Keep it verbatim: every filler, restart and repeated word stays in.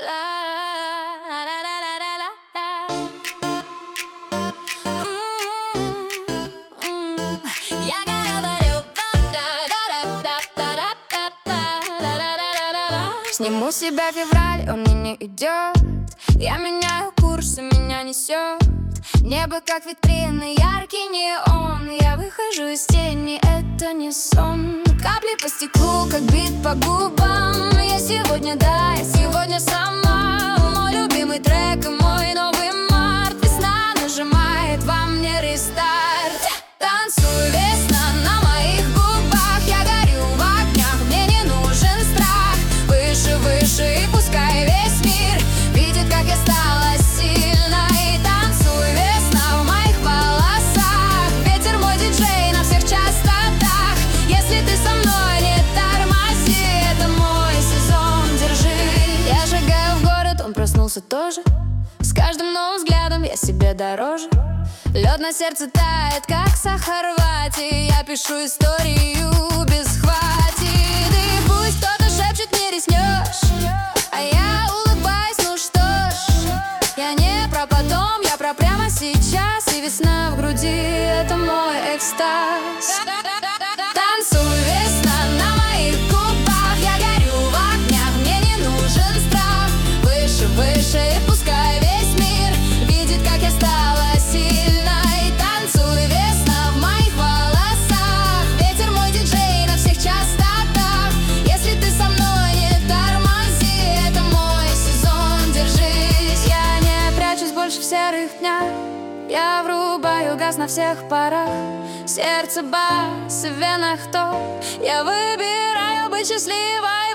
Сниму с себя февраль, он мне не идет. Я меняю курс, и меня несет. Небо как витрина, яркий неон. Я выхожу из тени, это не сон. Капли по стеклу, как бит по губам. Я сегодня, да, я сегодня сама. Мой любимый трек и мой новый март. Весна нажимает во мне рестарт. Танцую, весна на моих губах. Я горю в огнях, мне не нужен страх. Выше, выше, и пускай весь мир видит, как я стала сильной. Танцую, весна в моих волосах. Ветер мой диджей на всех частотах. Если ты со мной, не тормози, это мой сезон, держи. Я шагаю в город, он проснулся тоже. С каждым новым взглядом я себе дороже. Лед на сердце тает, как сахар в вате. Я пишу историю без хватит. И пусть кто-то шепчет, не рискнешь, а я улыбаюсь, ну что ж. Я не про потом, я про прямо сейчас. И весна в груди, это мой экстаз. Танцуй, весна на моих губах. Я горю в огнях, мне не нужен страх. Выше, выше, и пускай весь мир видит, как я стала сильной. Танцуй, весна в моих волосах. Ветер мой диджей на всех частотах. Если ты со мной, не тормози, это мой сезон, держись. Я не прячусь больше в серых днях. Я врубаю газ на всех парах. Сердце бас, в венах топ. Я выбираю быть счастливой.